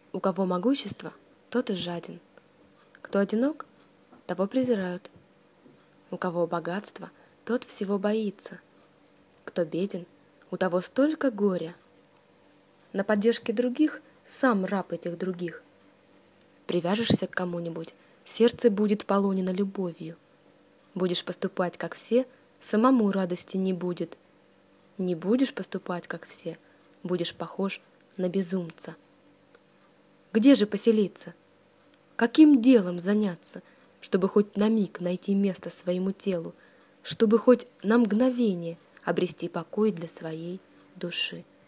У кого могущество, тот и жаден. Кто одинок, того презирают. У кого богатство, тот всего боится. Кто беден, у того столько горя. На поддержке других сам раб этих других. Привяжешься к кому-нибудь, сердце будет полонено любовью. Будешь поступать, как все, самому радости не будет. Не будешь поступать, как все, будешь похож на безумца. Где же поселиться? Каким делом заняться, чтобы хоть на миг найти место своему телу, чтобы хоть на мгновение обрести покой для своей души?